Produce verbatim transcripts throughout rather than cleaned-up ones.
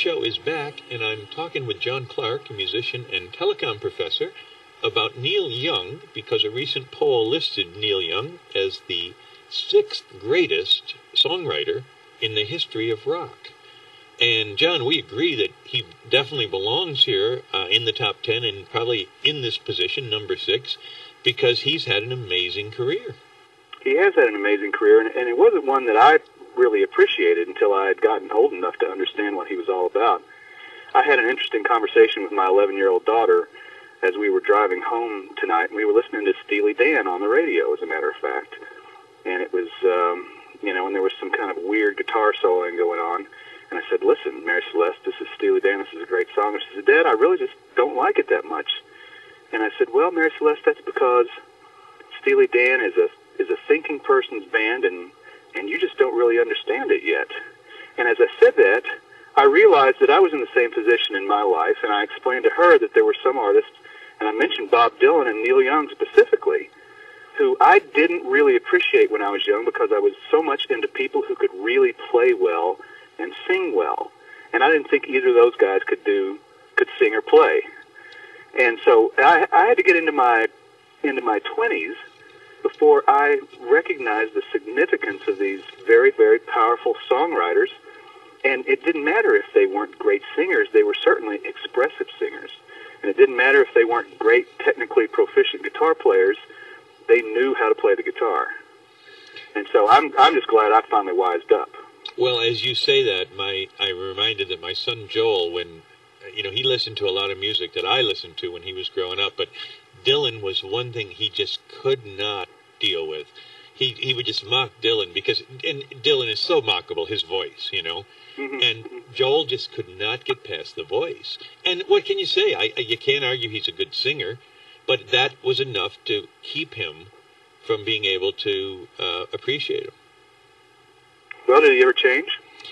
Show is back, and I'm talking with John Clark, a musician and telecom professor, about Neil Young, because a recent poll listed Neil Young as the sixth greatest songwriter in the history of rock. And, John, we agree that he definitely belongs here uh, in the top ten and probably in this position, number six, because he's had an amazing career. He has had an amazing career, and, and it wasn't one that I really appreciated until I had gotten old enough to understand what he was all about. I had an interesting conversation with my eleven-year-old daughter as we were driving home tonight, and we were listening to Steely Dan on the radio, as a matter of fact. And it was, um, you know, and there was some kind of weird guitar soloing going on. And I said, listen, Mary Celeste, this is Steely Dan, this is a great song. And she said, Dad, I really just don't like it that much. And I said, well, Mary Celeste, that's because Steely Dan is a is a thinking person's band, and, and you just don't really understand it yet. And as I said that, I realized that I was in the same position in my life, and I explained to her that there were some artists, and I mentioned Bob Dylan and Neil Young specifically, who I didn't really appreciate when I was young because I was so much into people who could really play well and sing well. And I didn't think either of those guys could do could sing or play. And so I, I had to get into my into my twenties before I recognized the significance of these very, very powerful songwriters. And it didn't matter if they weren't great singers, they were certainly expressive singers. And it didn't matter if they weren't great, technically proficient guitar players, they knew how to play the guitar. And so I'm I'm just glad I finally wised up. Well, as you say that, my I'm reminded that my son Joel, when, you know, he listened to a lot of music that I listened to when he was growing up, but Dylan was one thing he just could not deal with. He he would just mock Dylan because, and Dylan is so mockable, his voice, you know. Mm-hmm. And Joel just could not get past the voice. And what can you say? I, I you can't argue he's a good singer, but that was enough to keep him from being able to uh, appreciate him. Well, did he ever change?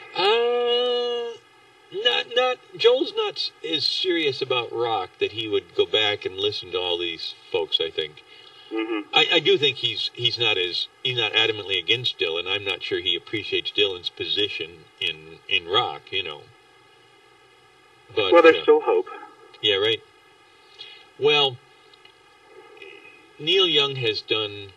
Uh, not, not, Joel's not as serious about rock that he would go back and listen to all these folks, I think. Mm-hmm. I, I do think he's he's not as he's not adamantly against Dylan. I'm not sure he appreciates Dylan's position in in rock, you know. But well, there's uh, still hope. Yeah, right. Well, Neil Young has done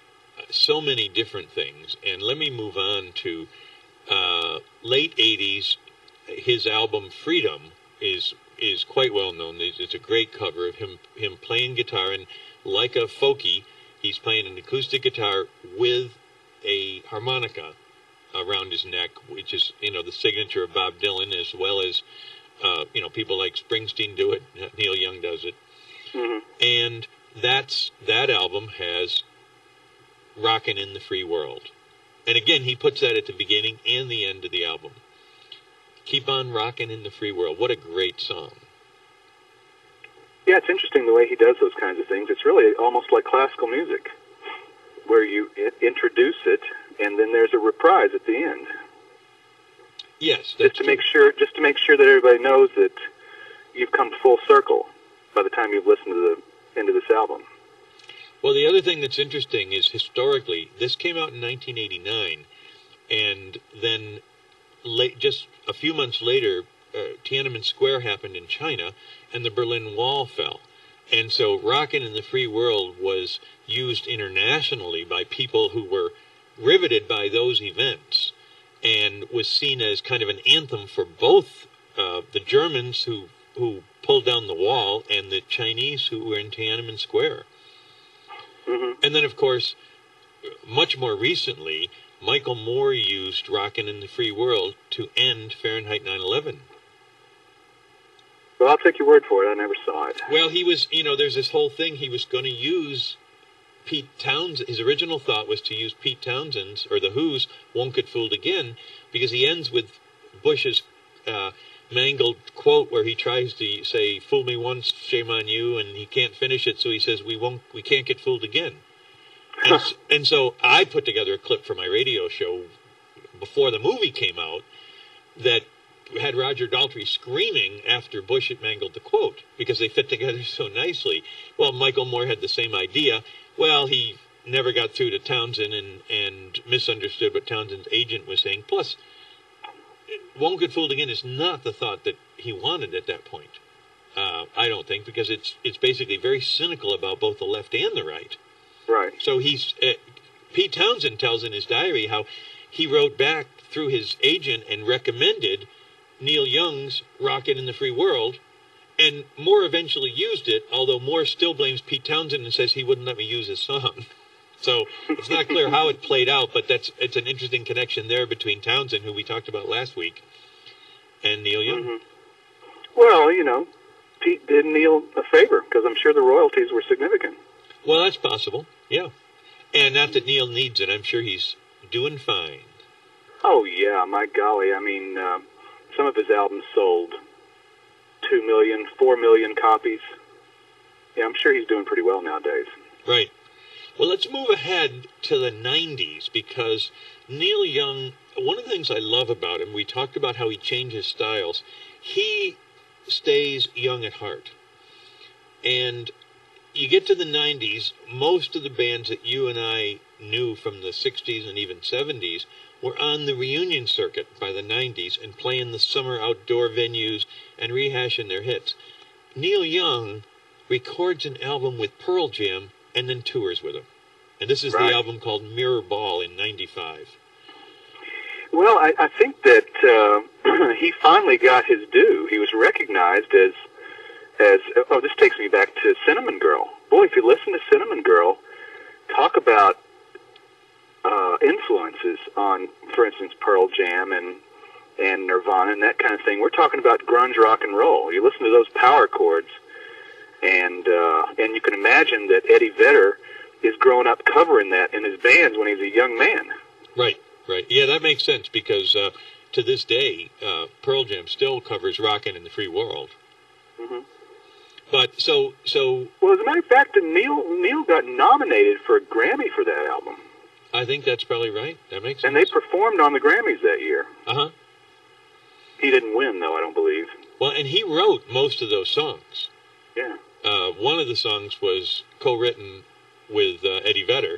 so many different things, and let me move on to uh, late eighties. His album Freedom is is quite well known. It's a great cover of him him playing guitar, and like a folkie, he's playing an acoustic guitar with a harmonica around his neck, which is, you know, the signature of Bob Dylan, as well as uh, you know, people like Springsteen do it. Neil Young does it, mm-hmm. and that's that album has Rockin' in the Free World. And again, he puts that at the beginning and the end of the album. Keep on rockin' in the free world. What a great song. Yeah, it's interesting the way he does those kinds of things. It's really almost like classical music, where you introduce it and then there's a reprise at the end. Yes, that's just to true. make sure, just to make sure that everybody knows that you've come full circle by the time you've listened to the end of this album. Well, the other thing that's interesting is historically, this came out in nineteen eighty-nine, and then late, just a few months later, uh, Tiananmen Square happened in China, and the Berlin Wall fell. And so Rockin' in the Free World was used internationally by people who were riveted by those events, and was seen as kind of an anthem for both uh, the Germans who, who pulled down the wall and the Chinese who were in Tiananmen Square. Mm-hmm. And then, of course, much more recently, Michael Moore used Rockin' in the Free World to end Fahrenheit nine eleven. Well, I'll take your word for it. I never saw it. Well, he was, you know, there's this whole thing. He was going to use Pete Townsend. His original thought was to use Pete Townsend's, or The Who's, Won't Get Fooled Again, because he ends with Bush's uh, mangled quote where he tries to say, fool me once, shame on you, and he can't finish it, so he says, we won't, we can't get fooled again. And, and so I put together a clip for my radio show before the movie came out that had Roger Daltrey screaming after Bush had mangled the quote, because they fit together so nicely. Well, Michael Moore had the same idea. Well, he never got through to Townsend and, and misunderstood what Townsend's agent was saying. Plus, Won't Get Fooled Again is not the thought that he wanted at that point. Uh, I don't think, because it's it's basically very cynical about both the left and the right. Right. So he's uh, Pete Townsend tells in his diary how he wrote back through his agent and recommended Neil Young's Rocket in the Free World, and Moore eventually used it, although Moore still blames Pete Townsend and says he wouldn't let me use his song. So it's not clear how it played out, but that's it's an interesting connection there between Townsend, who we talked about last week, and Neil Young. Mm-hmm. Well, you know, Pete did Neil a favor, because I'm sure the royalties were significant. Well, that's possible, yeah. And not that Neil needs it. I'm sure he's doing fine. Oh, yeah, my golly. I mean, uh, some of his albums sold two million, four million copies. Yeah, I'm sure he's doing pretty well nowadays. Right. Well, let's move ahead to the nineties, because Neil Young, one of the things I love about him, we talked about how he changes styles. He stays young at heart. And you get to the nineties, most of the bands that you and I knew from the sixties and even seventies were on the reunion circuit by the nineties and playing the summer outdoor venues and rehashing their hits. Neil Young records an album with Pearl Jam and then tours with them. And this is Right. the album called Mirror Ball in ninety-five. Well, I, I think that uh, he finally got his due. He was recognized as, as, oh, this takes me back to Cinnamon Girl. Boy, if you listen to Cinnamon Girl, talk about uh, influences on, for instance, Pearl Jam and, and Nirvana and that kind of thing. We're talking about grunge rock and roll. You listen to those power chords, and uh, and you can imagine that Eddie Vedder is growing up covering that in his bands when he's a young man. Right, right. Yeah, that makes sense, because uh, to this day, uh, Pearl Jam still covers Rockin' in the Free World. Mm-hmm. But so, so Well, as a matter of fact, Neil Neil got nominated for a Grammy for that album, I think that's probably right. That makes sense. and they performed on the Grammys that year. Uh-huh. He didn't win, though, I don't believe. Well, and he wrote most of those songs. Yeah. Uh, one of the songs was co-written with uh, Eddie Vedder,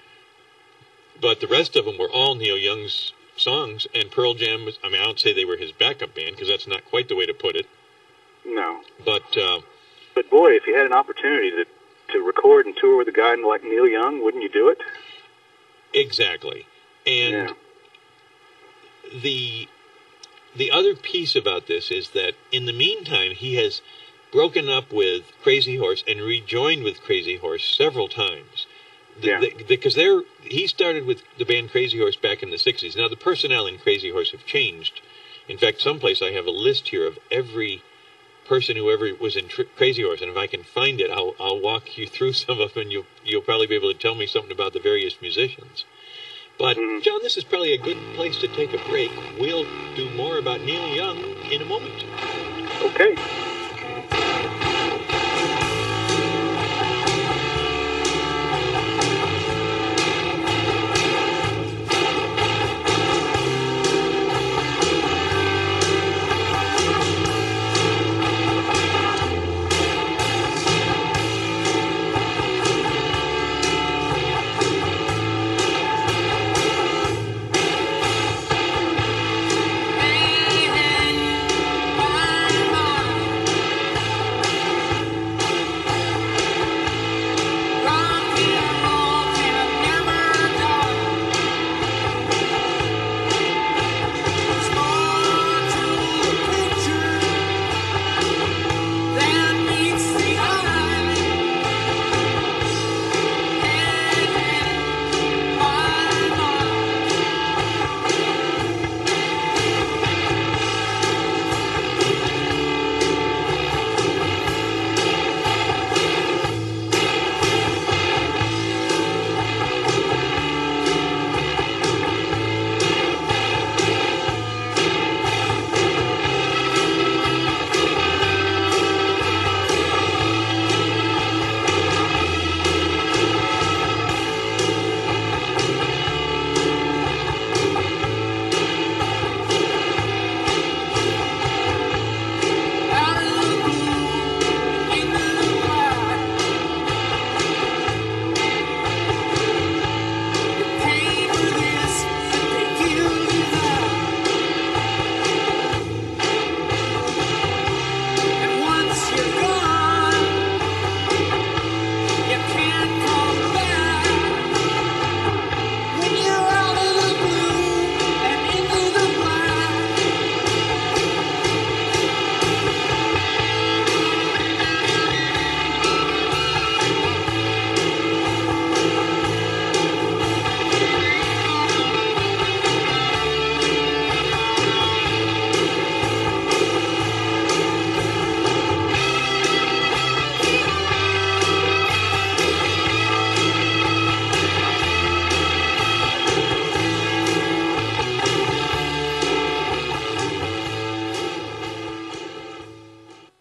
but the rest of them were all Neil Young's songs, and Pearl Jam was, I mean, I don't say they were his backup band, because that's not quite the way to put it, No. but uh, But boy, if you had an opportunity to to record and tour with a guy like Neil Young, wouldn't you do it? exactly. And Yeah. the the other piece about this is that in the meantime, he has broken up with Crazy Horse and rejoined with Crazy Horse several times. The, Yeah. the, because they're he started with the band Crazy Horse back in the sixties. Now the personnel in Crazy Horse have changed. In fact, someplace I have a list here of every person who ever was in Tr- Crazy Horse, and if I can find it, I'll I'll walk you through some of them, and you'll you'll probably be able to tell me something about the various musicians. But Mhm. John, this is probably a good place to take a break. We'll do more about Neil Young in a moment. Okay.